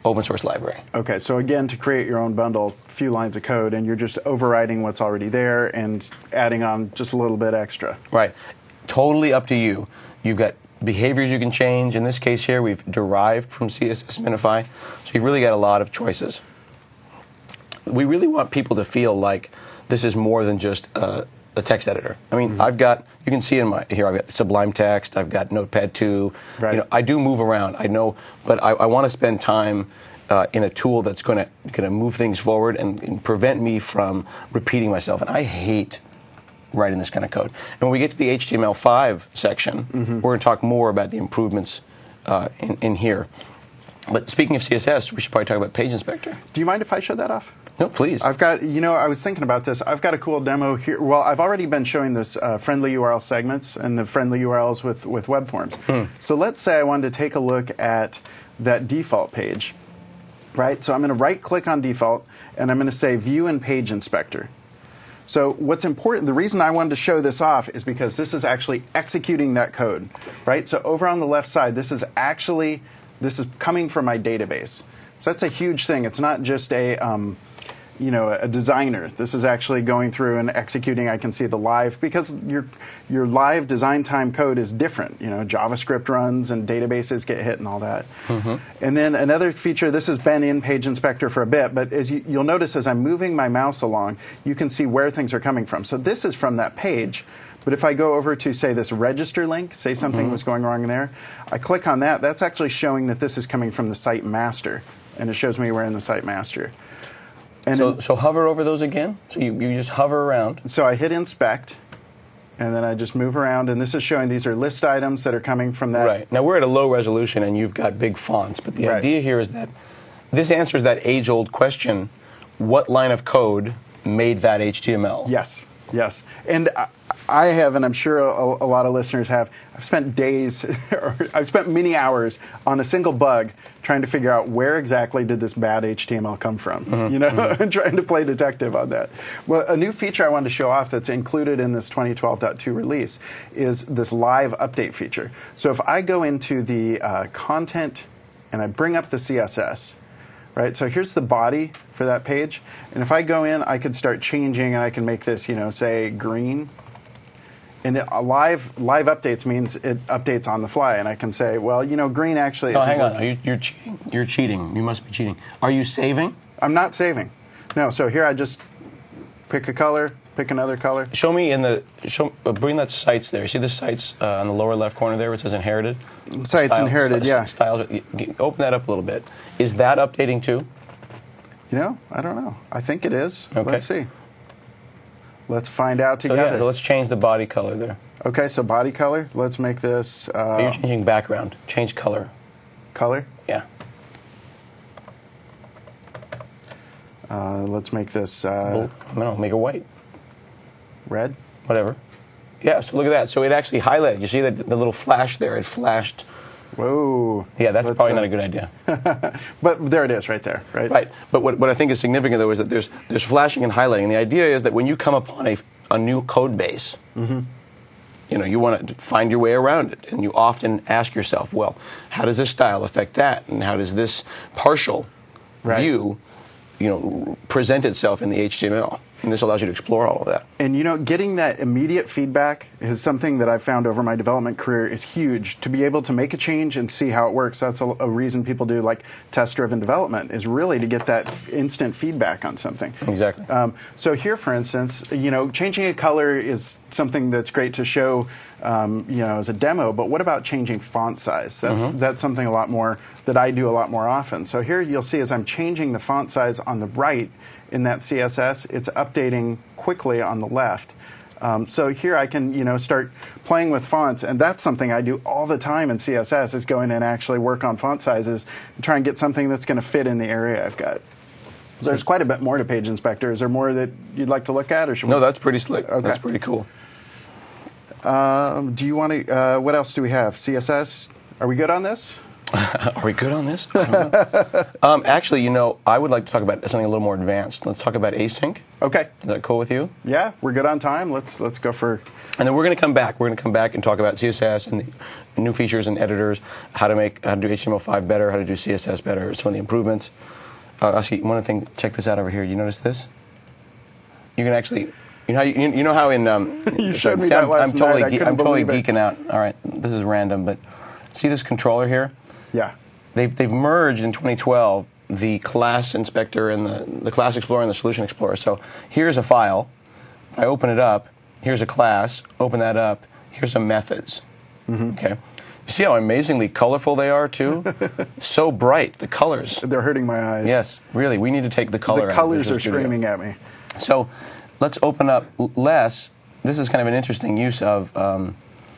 open source library. Okay, so again, to create your own bundle, a few lines of code, and you're just overriding what's already there and adding on just a little bit extra. Right. Totally up to you. You've got behaviors you can change. In this case here, we've derived from C S S Minify, so you've really got a lot of choices. We really want people to feel like this is more than just a, a text editor. I mean, mm-hmm. I've got, you can see in my, here I've got Sublime Text, I've got Notepad two. Right. You know, I do move around, I know, but I, I want to spend time uh, in a tool that's going to going to move things forward and, and prevent me from repeating myself. And I hate writing this kind of code. And when we get to the H T M L five section, mm-hmm. we're going to talk more about the improvements uh, in, in here. But speaking of C S S, we should probably talk about Page Inspector. Do you mind if I show that off? No, please. I've got, you know, I was thinking about this. I've got a cool demo here. Well, I've already been showing this uh, friendly U R L segments and the friendly U R Ls with, with web forms. Hmm. So let's say I wanted to take a look at that default page, right? So I'm going to right-click on default, and I'm going to say View in Page Inspector. So what's important, the reason I wanted to show this off is because this is actually executing that code, right? So over on the left side, this is actually, this is coming from my database. So that's a huge thing. It's not just a, um, you know, a designer. This is actually going through and executing. I can see the live, because your your live design time code is different. You know, JavaScript runs and databases get hit and all that. Mm-hmm. And then another feature, this has been in Page Inspector for a bit, but as you, you'll notice as I'm moving my mouse along, you can see where things are coming from. So this is from that page. But if I go over to, say, this register link, say something mm-hmm. was going wrong there, I click on that, that's actually showing that this is coming from the site master. And it shows me we're in the site master. And so, in, so hover over those again? So you, you just hover around. So I hit inspect, and then I just move around, and this is showing these are list items that are coming from that. Right. Now we're at a low resolution, and you've got big fonts, but the right. idea here is that this answers that age-old question, what line of code made that H T M L? Yes, yes. And I, I have, and I'm sure a, a lot of listeners have, I've spent days, or I've spent many hours on a single bug trying to figure out where exactly did this bad H T M L come from, mm-hmm. you know, mm-hmm. and trying to play detective on that. Well, a new feature I wanted to show off that's included in this twenty twelve point two release is this live update feature. So if I go into the uh, content and I bring up the C S S, right? So here's the body for that page, and if I go in, I could start changing, and I can make this, you know, say green. And it, live live updates means it updates on the fly, and I can say, well, you know, green actually. Oh, hang on, you, you're cheating. You're cheating. You must be cheating. Are you saving? I'm not saving. No. So here I just pick a color, pick another color. Show me in the show. Uh, bring that sites there. See the sites uh, on the lower left corner there, where it says inherited. Sites Style, inherited, st yeah. Styles. Open that up a little bit. Is that updating too? You know, I don't know. I think it is. Okay. Let's see. Let's find out So together. yeah, so let's change the body color there. Okay, so body color. Let's make this. Uh, You're changing background. Change color. Color? Yeah. Uh, let's make this. Uh, well, no, make it white. Red? Whatever. Yeah, so look at that. So it actually highlighted. You see the, the little flash there? It flashed. Whoa. Yeah, that's Let's, probably uh, not a good idea. But there it is right there, right? Right. But what, what I think is significant, though, is that there's, there's flashing and highlighting. And the idea is that when you come upon a, a new code base, mm-hmm. you know, you want to find your way around it. And you often ask yourself, well, how does this style affect that? And how does this partial right. view, you know, present itself in the H T M L? And this allows you to explore all of that. And, you know, getting that immediate feedback is something that I've found over my development career is huge. To be able to make a change and see how it works, that's a, a reason people do, like, test-driven development, is really to get that instant feedback on something. Exactly. Um, so here, for instance, you know, changing a color is something that's great to show, um, you know, as a demo, but what about changing font size? That's, mm-hmm. that's something a lot more that I do a lot more often. So here you'll see as I'm changing the font size on the right in that C S S, it's updating quickly on the left. Um, so here I can, you know, start playing with fonts, and that's something I do all the time in C S S, is go in and actually work on font sizes and try and get something that's going to fit in the area I've got. So there's quite a bit more to Page Inspector. Is there more that you'd like to look at, or should no? we? That's pretty slick. Okay. That's pretty cool. Um, do you want to? Uh, what else do we have? C S S. Are we good on this? Are we good on this? I don't know. um, actually, you know, I would like to talk about something a little more advanced. Let's talk about async. Okay. Is that cool with you? Yeah, we're good on time. Let's let's go for. And then we're going to come back. We're going to come back and talk about C S S and the new features and editors, how to make how to do H T M L five better, how to do C S S better, some of the improvements. Uh, actually, one other thing. Check this out over here. You notice this? You can actually. You know how you, you know how in um, you showed me see, that I'm, last I'm totally night. I ge- couldn't I'm totally believe it. geeking out. All right, this is random, but see this controller here? Yeah. They've they've merged in twenty twelve the class inspector and the the class explorer and the solution explorer. So here's a file. If I open it up, here's a class. Open that up. Here's some methods. Mm-hmm. Okay. You see how amazingly colorful they are too? So bright, the colors. They're hurting my eyes. Yes, really. We need to take the color out The of colors Visual are Studio. screaming at me. So let's open up less. This is kind of an interesting use of um,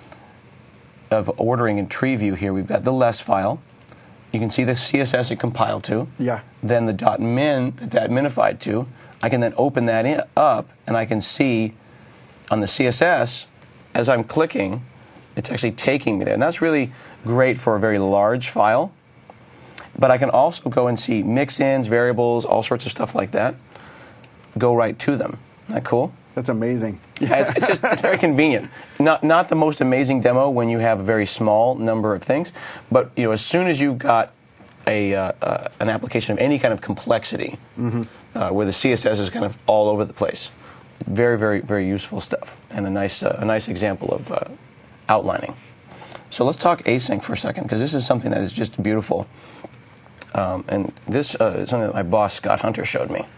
of ordering in tree view here. We've got the less file. You can see the C S S it compiled to. Yeah. Then the .min that that minified to. I can then open that in, up, and I can see on the C S S, as I'm clicking, it's actually taking me there. And that's really great for a very large file. But I can also go and see mix-ins, variables, all sorts of stuff like that. Go right to them. Isn't that cool? That's amazing. Yeah, it's, it's just it's very convenient. Not not the most amazing demo when you have a very small number of things, but you know, as soon as you've got a uh, uh, an application of any kind of complexity, mm-hmm. uh, where the C S S is kind of all over the place, very very very useful stuff, and a nice uh, a nice example of uh, outlining. So let's talk async for a second, because this is something that is just beautiful, um, and this uh, is something that my boss Scott Hunter showed me.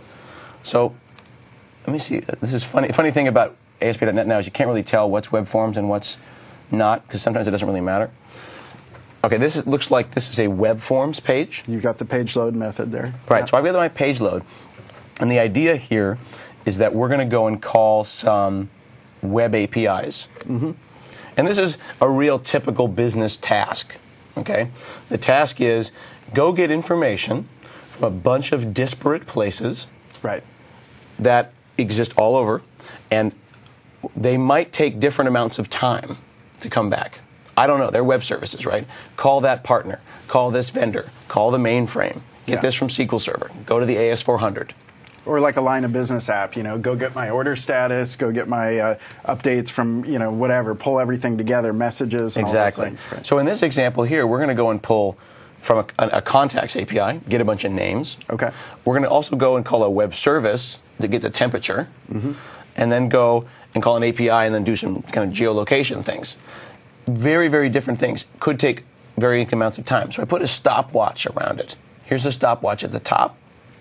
So. Let me see. This is funny. Funny thing about A S P dot net now is you can't really tell what's web forms and what's not, because sometimes it doesn't really matter. Okay, this is, looks like this is a web forms page. You've got the page load method there. Right. Yeah. So I've got my page load, and the idea here is that we're going to go and call some web A P Is. Mm-hmm. And this is a real typical business task. Okay, the task is go get information from a bunch of disparate places. Right. That exist all over, and they might take different amounts of time to come back. I don't know. They're web services, right? Call that partner. Call this vendor. Call the mainframe. Get Yeah. this from S Q L Server. Go to the A S four hundred. Or like a line of business app, you know, go get my order status, go get my uh, updates from, you know, whatever, pull everything together, messages, and Exactly. all those things. Right. So in this example here, we're going to go and pull from a, a contacts A P I, get a bunch of names. Okay. We're going to also go and call a web service to get the temperature, mm-hmm. and then go and call an A P I and then do some kind of geolocation things. Very, very different things. Could take varying amounts of time. So I put a stopwatch around it. Here's a stopwatch at the top.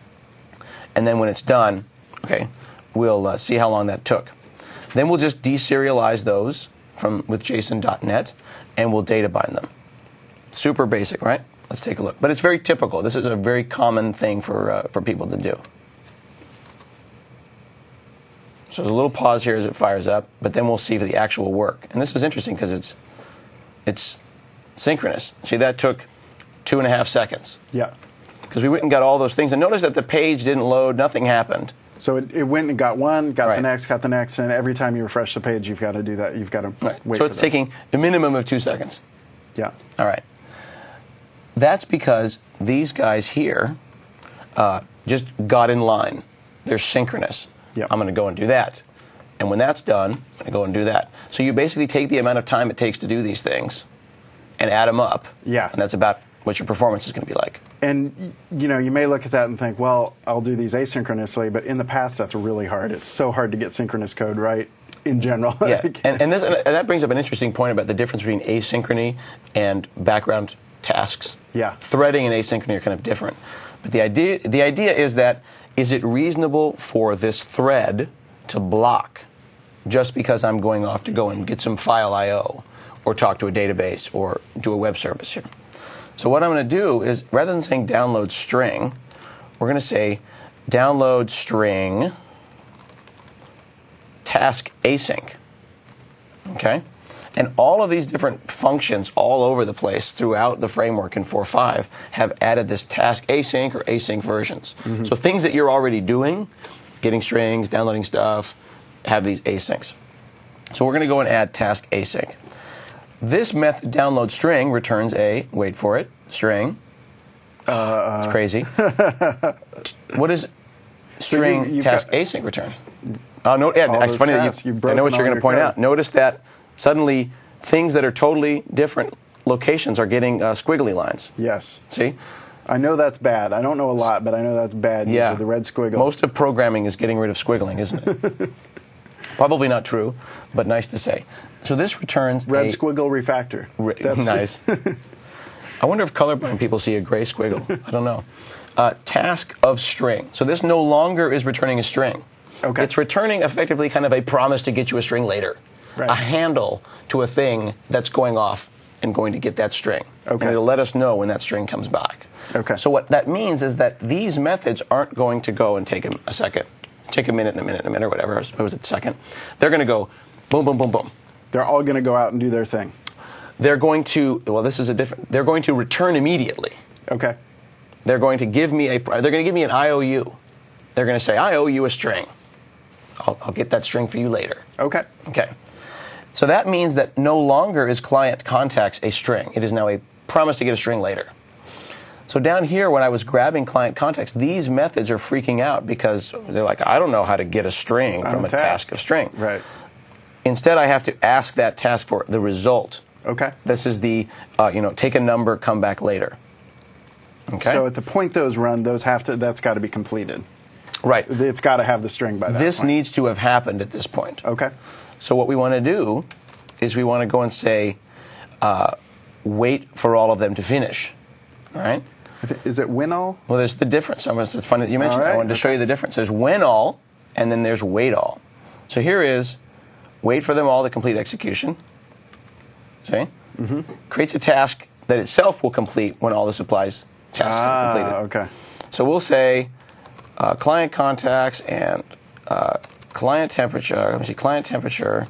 And then when it's done, okay, we'll uh, see how long that took. Then we'll just deserialize those from with JSON dot net, and we'll data bind them. Super basic, right? Let's take a look. But it's very typical. This is a very common thing for uh, for people to do. So there's a little pause here as it fires up, but then we'll see the actual work. And this is interesting because it's it's synchronous. See, that took two and a half seconds. Yeah. Because we went and got all those things. And notice that the page didn't load, nothing happened. So it, it went and got one, got Right. the next, got the next, and every time you refresh the page, you've got to do that. You've got to Right. wait So for it's that. taking a minimum of two seconds. Yeah. All right. That's because these guys here uh, just got in line. They're synchronous. Yep. I'm going to go and do that. And when that's done, I'm going to go and do that. So you basically take the amount of time it takes to do these things and add them up. Yeah. And that's about what your performance is going to be like. And, you know, you may look at that and think, well, I'll do these asynchronously, but in the past, that's really hard. It's so hard to get synchronous code right in general. Yeah, and, and, this, and that brings up an interesting point about the difference between asynchrony and background tasks. Yeah. Threading and asynchrony are kind of different. But the idea, the idea is that, is it reasonable for this thread to block just because I'm going off to go and get some file I O or talk to a database or do a web service here? So what I'm going to do is, rather than saying download string, we're going to say download string task async. Okay? And all of these different functions all over the place throughout the framework in four point five have added this task async or async versions. Mm-hmm. So things that you're already doing, getting strings, downloading stuff, have these asyncs. So we're going to go and add task async. This method download string returns a, wait for it, string. Uh, it's crazy. What does string so you, task async return? Oh, no, yeah, it's funny tasks, that you, I know what you're going to point code. out. Notice that suddenly things that are totally different locations are getting uh, squiggly lines. Yes. See? I know that's bad. I don't know a lot, but I know that's bad. Yeah. Usually the red squiggle. Most of programming is getting rid of squiggling, isn't it? Probably not true, but nice to say. So this returns red a squiggle refactor. Re- nice. I wonder if colorblind people see a gray squiggle. I don't know. Uh, task of string. So this no longer is returning a string. Okay. It's returning effectively kind of a promise to get you a string later. Right. A handle to a thing that's going off and going to get that string. Okay. And it'll let us know when that string comes back. Okay. So what that means is that these methods aren't going to go and take a, a second, take a minute and a minute and a minute or whatever, I suppose it's a second. They're going to go boom, boom, boom, boom. They're all going to go out and do their thing. They're going to, well, this is a different, they're going to return immediately. Okay. They're going to give me a, they're going to give me an I O U. They're going to say, I owe you a string. I'll, I'll get that string for you later. Okay. Okay. So that means that no longer is client contacts a string. It is now a promise to get a string later. So down here, when I was grabbing client contacts, these methods are freaking out because they're like, I don't know how to get a string On from a a task. task of string. Right. Instead, I have to ask that task for the result. Okay. This is the, uh, you know, take a number, come back later. Okay. So at the point those run, those have to. That's got to be completed. Right. It's got to have the string by that This point. needs to have happened at this point. Okay. So what we want to do is we want to go and say, uh, wait for all of them to finish. All right? Is it when all? Well, there's the difference. It's funny that you mentioned All right. that. I wanted to show you the difference. There's when all, and then there's wait all. So here is wait for them all to complete execution. See? Mm-hmm. Creates a task that itself will complete when all the supplies tasks ah, are completed. Okay. So we'll say uh, client contacts and uh, client temperature. Let me see, client temperature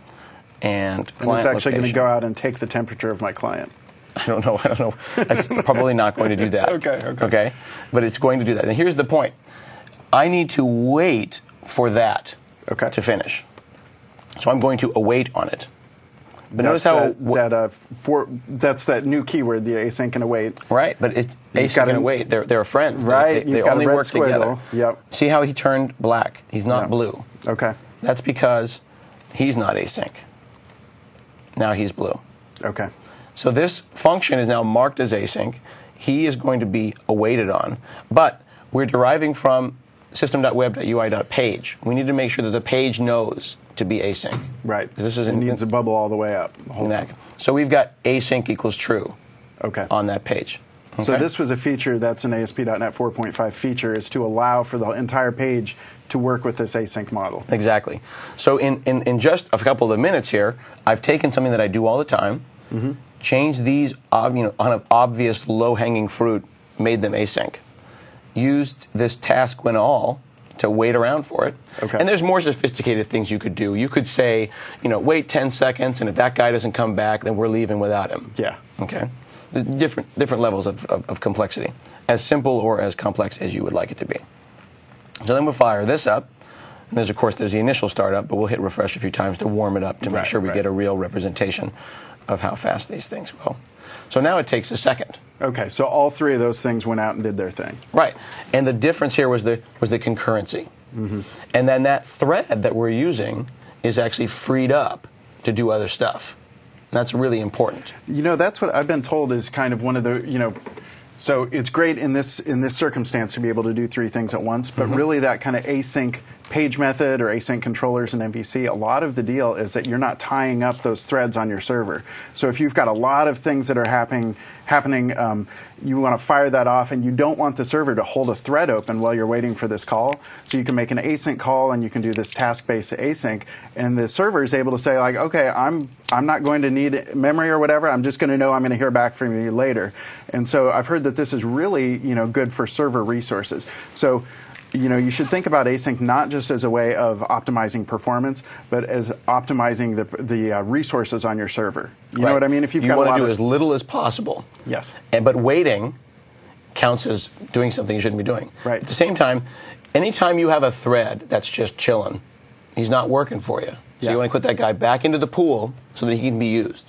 and client And it's actually going to location. go out and take the temperature of my client. I don't know. I don't know. It's probably not going to do that. Okay, okay. Okay? But it's going to do that. And here's the point. I need to wait for that Okay. to finish. So I'm going to await on it. But notice That's how... that, that uh, for that's that new keyword, the async and await. Right, but it's async gotta- and await. They're, they're friends. They- Right, They, you've they got a only red work together. squiggle. Yep. See how he turned black? He's not Yeah. blue. Okay. That's because he's not async. Now he's blue. Okay. So this function is now marked as async. He is going to be awaited on. But we're deriving from system.web.ui.page. We need to make sure that the page knows to be async. Right. This is it in, needs a bubble all the way up. the whole in that. thing. So we've got async equals true Okay. on that page. So Okay? this was a feature that's an A S P dot net four point five feature, is to allow for the entire page to work with this async model. Exactly. So in, in, in just a couple of minutes here, I've taken something that I do all the time, Mm-hmm. changed these ob, you know, kind of obvious low-hanging fruit, made them async. Used this task when all to wait around for it. Okay. And there's more sophisticated things you could do. You could say, you know, wait ten seconds, and if that guy doesn't come back, then we're leaving without him. Yeah. Okay. There's different different levels of, of, of complexity, as simple or as complex as you would like it to be. So then we'll fire this up. And there's, of course, there's the initial startup, but we'll hit refresh a few times to warm it up to make Right, sure we right. get a real representation of how fast these things go. So now it takes a second. Okay, so all three of those things went out and did their thing. Right. And the difference here was the was the concurrency. Mm-hmm. And then that thread that we're using is actually freed up to do other stuff. And that's really important. You know, that's what I've been told is kind of one of the, you know, so it's great in this in this circumstance to be able to do three things at once, but Mm-hmm. really that kind of async page method or async controllers in M V C, a lot of the deal is that you're not tying up those threads on your server. So if you've got a lot of things that are happening, happening, um, you want to fire that off, and you don't want the server to hold a thread open while you're waiting for this call. So you can make an async call, and you can do this task-based async, and the server is able to say like, okay, I'm I'm not going to need memory or whatever. I'm just going to know I'm going to hear back from you later. And so I've heard that this is really, you know, good for server resources. So, you know, you should think about async not just as a way of optimizing performance, but as optimizing the the uh, resources on your server. You Right. know what I mean? If you've you got a want lot to do of, as little as possible. yes, And, but waiting counts as doing something you shouldn't be doing. Right. At the same time, anytime you have a thread that's just chilling, he's not working for you. So Yeah. you want to put that guy back into the pool so that he can be used.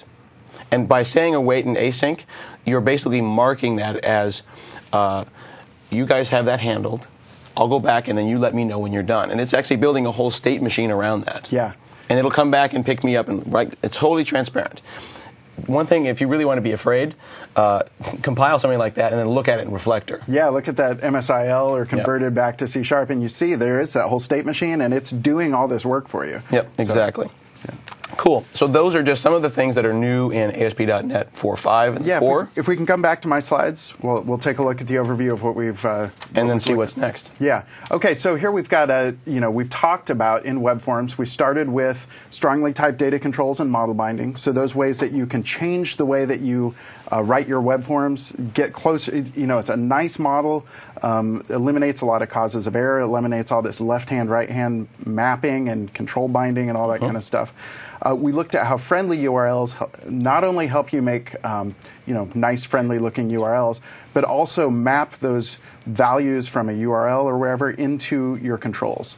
And by saying await and async, you're basically marking that as uh, you guys have that handled. I'll go back, and then you let me know when you're done. And it's actually building a whole state machine around that. Yeah. And it'll come back and pick me up, and right, it's totally transparent. One thing, if you really want to be afraid, uh, compile something like that and then look at it in Reflector. Yeah, look at that M S I L or converted yep. back to C Sharp, and you see there is that whole state machine, and it's doing all this work for you. Yep, exactly. So, yeah. Cool. So those are just some of the things that are new in A S P dot net four point five and yeah, four. If we, if we can come back to my slides, we'll, we'll take a look at the overview of what we've... Uh, what and then we've see what's at. next. Yeah. Okay, so here we've got a, you know, we've talked about in web forms, we started with strongly typed data controls and model binding. So those ways that you can change the way that you uh, write your web forms, get closer, you know, it's a nice model, um, eliminates a lot of causes of error, eliminates all this left-hand, right-hand mapping and control binding and all that mm-hmm. kind of stuff. Uh, we looked at how friendly U R Ls not only help you make um, you know, nice, friendly-looking U R Ls, but also map those values from a U R L or wherever into your controls.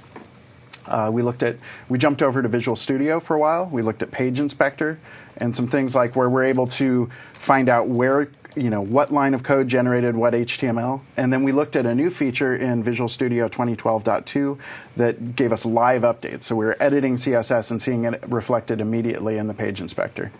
Uh, we looked at, we jumped over to Visual Studio for a while. We looked at Page Inspector and some things like where we're able to find out where, you know, what line of code generated what H T M L. And then we looked at a new feature in Visual Studio twenty twelve point two that gave us live updates. So we were editing C S S and seeing it reflected immediately in the Page Inspector.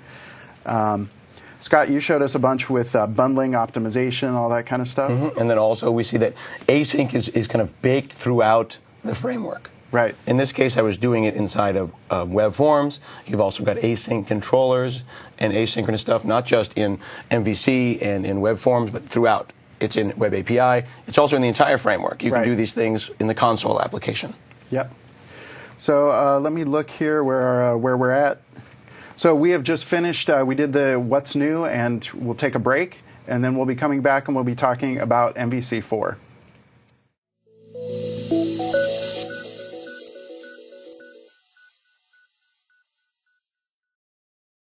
Um, Scott, you showed us a bunch with uh, bundling, optimization, all that kind of stuff. Mm-hmm. And then also we see that async is, is kind of baked throughout the framework. Right. In this case, I was doing it inside of uh, web forms. You've also got async controllers and asynchronous stuff, not just in M V C and in web forms, but throughout. It's in Web A P I. It's also in the entire framework. You right. can do these things in the console application. Yep. So uh, let me look here where uh, where we're at. So we have just finished. Uh, we did the what's new, and we'll take a break, and then we'll be coming back and we'll be talking about M V C four.